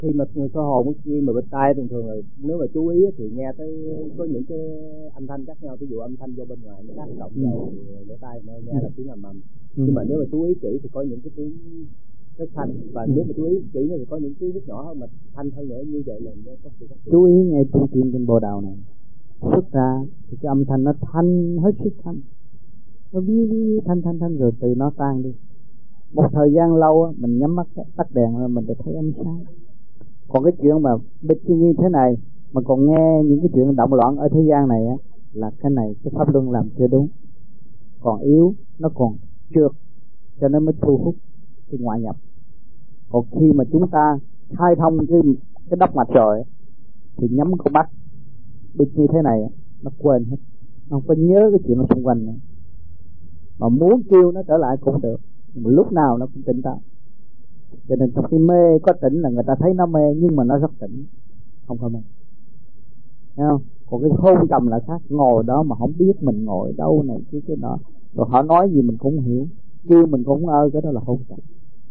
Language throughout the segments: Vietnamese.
Khi mà soi hồn khi mà bên tai thường thường là nếu mà chú ý thì nghe tới có những cái âm thanh khác nhau, ví dụ âm thanh do bên ngoài nó tác động vào lỗ tai nó nghe là tiếng ầm ầm. Nhưng mà nếu mà chú ý kỹ thì có những cái tiếng rất thanh, và nếu mà chú ý kỹ thì có những tiếng rất nhỏ hơn mà thanh hơn nữa, như vậy là nó có sự khác biệt. Chú ý nghe trung tim trên bồ đào này xuất ra thì cái âm thanh nó thanh, hết sức thanh, nó víu thanh rồi từ nó tan đi. Một thời gian lâu mình nhắm mắt tắt đèn rồi mìnhจะthấy ánh sáng. Còn cái chuyện mà như thế này mà còn nghe những cái chuyện động loạn ở thế gian này á, là cái này cái pháp luân làm chưa đúng, còn yếu, nó còn trượt, cho nên mới thu hút cái ngoại nhập. Còn khi mà chúng ta khai thông cái đốc mạch rồi thì nhắm con mắt biết như thế này nó quên hết, nó không có nhớ cái chuyện nó xung quanh nữa. Mà muốn kêu nó trở lại cũng được, nhưng mà lúc nào nó cũng tỉnh táo. Cho nên trong khi mê có tỉnh là người ta thấy nó mê, nhưng mà nó rất tỉnh, không có mê. Thấy không? Còn cái hôn trầm là khác, ngồi đó mà không biết mình ngồi đâu này cái nọ, rồi họ nói gì mình cũng hiểu, kêu mình cũng cái đó là hôn trầm.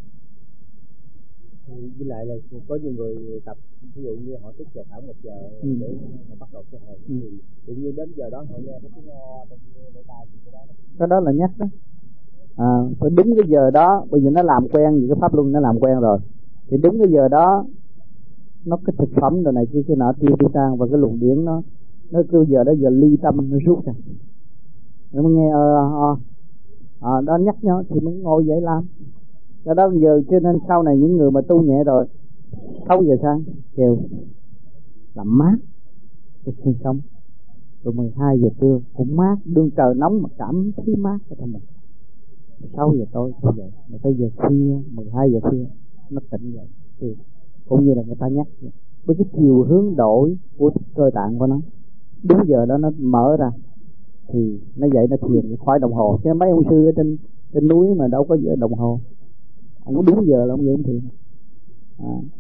Với lại là có nhiều người tập, ví dụ như họ thức vào khoảng 1 giờ để họ bắt đầu soi hồn, thì tự nhiên đến giờ đó họ nghe cái tiếng ngo trong lỗ tai, thì cái đó là nhắc đó. Phải đúng cái giờ đó, bây giờ nó làm quen vì cái pháp luân nó làm quen rồi, thì đúng cái giờ đó nó cái thực phẩm rồi này kia nọ tiêu đi tan, và cái luồng điển nó cứ giờ đó giờ ly tâm nó rút ra, nó nghe đó nhắc nhớ thì mới ngồi dậy làm. Cái đó giờ cho nên sau này những người mà tu nhẹ rồi 6 giờ sáng kêu làm mát cái xương sống, rồi 12 giờ trưa cũng mát, đương trời nóng mà cảm thấy mát ở trong mình. 6 giờ tối cũng vậy, mà tới giờ khuya 12 giờ khuya nó tỉnh dậy, thì cũng như là người ta nhắc vậy. Với cái chiều hướng đổi của cơ tạng của nó, đúng giờ đó nó mở ra thì nó dậy, nó thiền khỏi đồng hồ. Chứ mấy ông sư ở trên núi mà đâu có giờ đồng hồ, ông có đúng giờ là ông dậy thiền.